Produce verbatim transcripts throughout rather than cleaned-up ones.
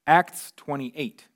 Acts twenty-eight.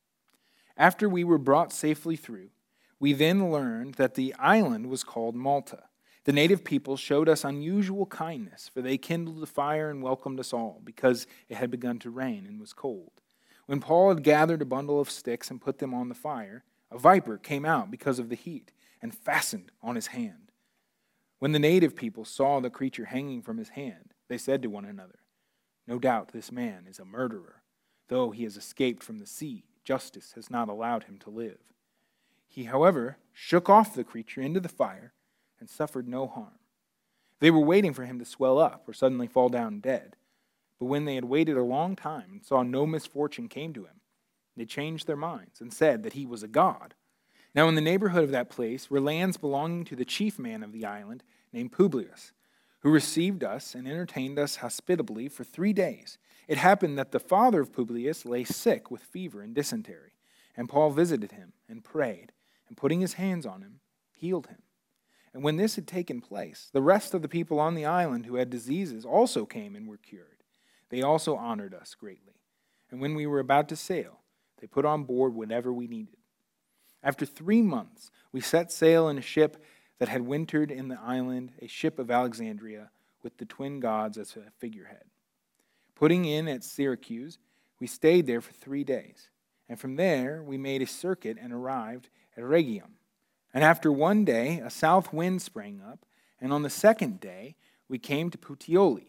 After we were brought safely through, we then learned that the island was called Malta. The native people showed us unusual kindness, for they kindled a fire and welcomed us all, because it had begun to rain and was cold. When Paul had gathered a bundle of sticks and put them on the fire, a viper came out because of the heat and fastened on his hand. When the native people saw the creature hanging from his hand, they said to one another, "No doubt this man is a murderer. Though he has escaped from the sea, justice has not allowed him to live." He, however, shook off the creature into the fire and suffered no harm. They were waiting for him to swell up or suddenly fall down dead. But when they had waited a long time and saw no misfortune came to him, they changed their minds and said that he was a god. Now in the neighborhood of that place were lands belonging to the chief man of the island, named Publius, who received us and entertained us hospitably for three days. It happened that the father of Publius lay sick with fever and dysentery, and Paul visited him and prayed, and putting his hands on him, healed him. And when this had taken place, the rest of the people on the island who had diseases also came and were cured. They also honored us greatly. And when we were about to sail, they put on board whatever we needed. After three months, we set sail in a ship that had wintered in the island, a ship of Alexandria, with the twin gods as a figurehead. Putting in at Syracuse, we stayed there for three days. And from there, we made a circuit and arrived at Rhegium. And after one day, a south wind sprang up, and on the second day, we came to Puteoli.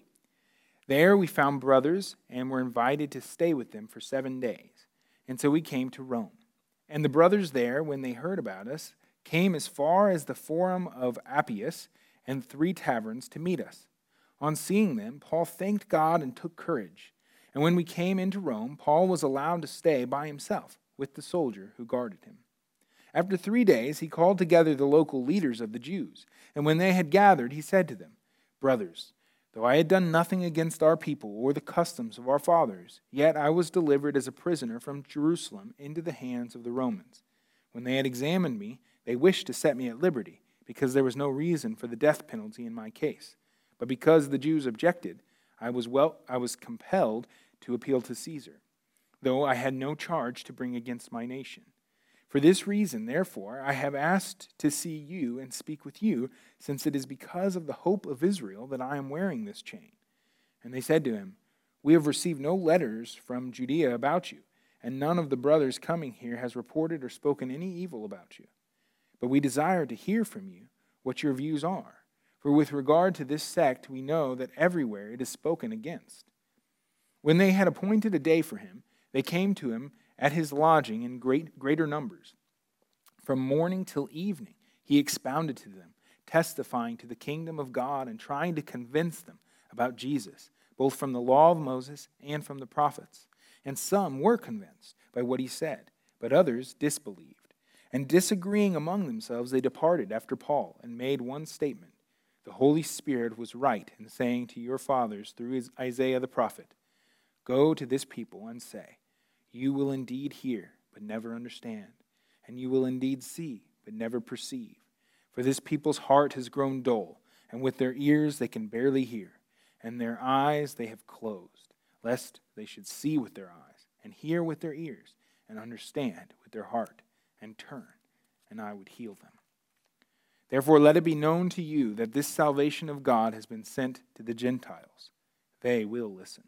There we found brothers and were invited to stay with them for seven days. And so we came to Rome. And the brothers there, when they heard about us, came as far as the Forum of Appius and three taverns to meet us. On seeing them, Paul thanked God and took courage. And when we came into Rome, Paul was allowed to stay by himself with the soldier who guarded him. After three days, he called together the local leaders of the Jews. And when they had gathered, he said to them, "Brothers, though I had done nothing against our people or the customs of our fathers, yet I was delivered as a prisoner from Jerusalem into the hands of the Romans. When they had examined me, they wished to set me at liberty, because there was no reason for the death penalty in my case. But because the Jews objected, I was well, I was compelled to appeal to Caesar, though I had no charge to bring against my nation. For this reason, therefore, I have asked to see you and speak with you, since it is because of the hope of Israel that I am wearing this chain." And they said to him, "We have received no letters from Judea about you, and none of the brothers coming here has reported or spoken any evil about you. But we desire to hear from you what your views are. For with regard to this sect, we know that everywhere it is spoken against." When they had appointed a day for him, they came to him at his lodging in great greater numbers. From morning till evening, he expounded to them, testifying to the kingdom of God and trying to convince them about Jesus, both from the law of Moses and from the prophets. And some were convinced by what he said, but others disbelieved. And disagreeing among themselves, they departed after Paul and made one statement: "The Holy Spirit was right in saying to your fathers through Isaiah the prophet, 'Go to this people and say, you will indeed hear, but never understand, and you will indeed see, but never perceive. For this people's heart has grown dull, and with their ears they can barely hear, and their eyes they have closed, lest they should see with their eyes, and hear with their ears, and understand with their heart, and turn, and I would heal them.' Therefore let it be known to you that this salvation of God has been sent to the Gentiles. They will listen."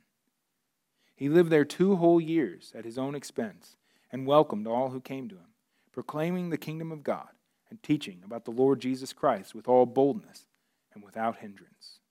He lived there two whole years at his own expense and welcomed all who came to him, proclaiming the kingdom of God and teaching about the Lord Jesus Christ with all boldness and without hindrance.